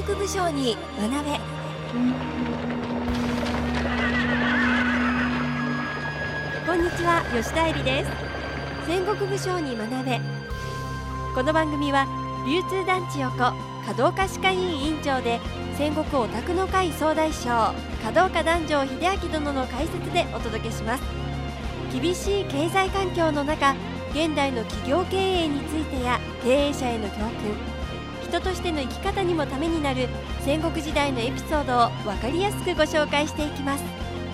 国武将に学べ。こんにちは、吉田恵里です。戦国武将に学べ。この番組は流通団地横華道家歯科医院院長で戦国オタクの会総大将華道家壇上秀明殿の解説でお届けします。厳しい経済環境の中、現代の企業経営についてや経営者への教訓、人としての生き方にもためになる戦国時代のエピソードを分かりやすくご紹介していきます。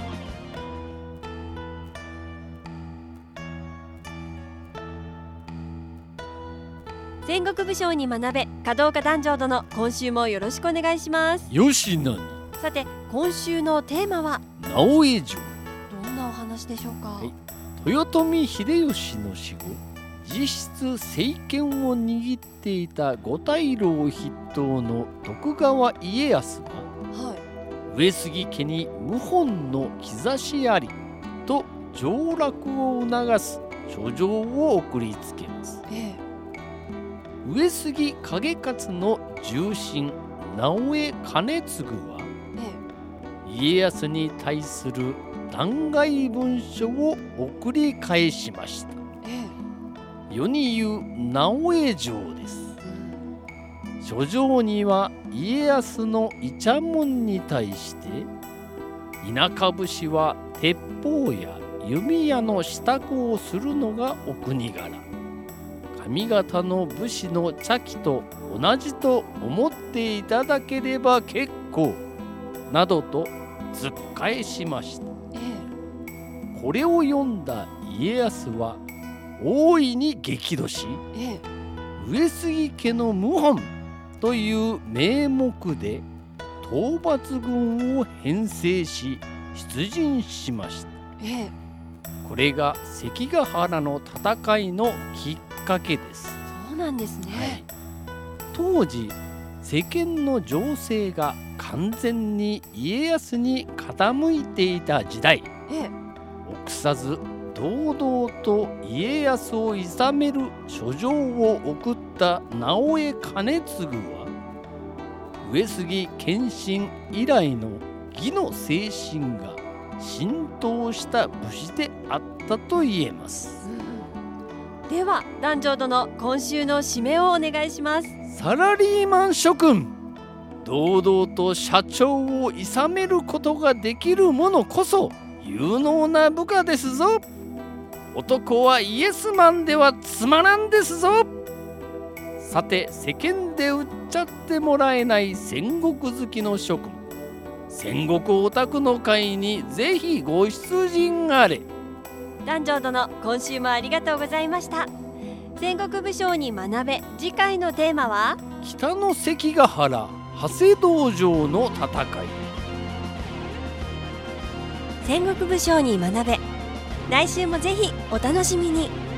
戦国武将に学べ、華道家壇上殿、今週もよろしくお願いします。 よしなに。 さて、今週のテーマは直江城。 どんなお話でしょうか。 豊臣秀吉の死後、実質政権を握っていた五大老筆頭の徳川家康は、上杉家に謀反の兆しありと上洛を促す書状を送りつけます。上杉景勝の重臣直江兼続は、家康に対する弾劾文書を送り返しました。世に言う直江状です。書状には家康のイチャモンに対して、田舎武士は鉄砲や弓矢の支度をするのがお国柄、上方の武士の茶器と同じと思っていただければ結構などと突っ返しました。これを読んだ家康は大いに激怒し、上杉家の謀反という名目で討伐軍を編成し出陣しました。これが関ヶ原の戦いのきっかけです。 そうなんですね。 当時世間の情勢が完全に家康に傾いていた時代、臆さず堂々と家康をいさめる書状を送った直江兼続は、上杉謙信以来の義の精神が浸透した武士であったと言えます。 では壇上殿、今週の締めをお願いします。 サラリーマン諸君、堂々と社長をいさめることができる者こそ有能な部下ですぞ。男はイエスマンではつまらんですぞ。さて、世間で売っちゃってもらえない戦国好きの諸君、戦国オタクの会にぜひご出陣あれ。 壇上殿、今週もありがとうございました。戦国武将に学べ、次回のテーマは北の関ヶ原長谷道場の戦い。 戦国武将に学べ、来週もぜひお楽しみに。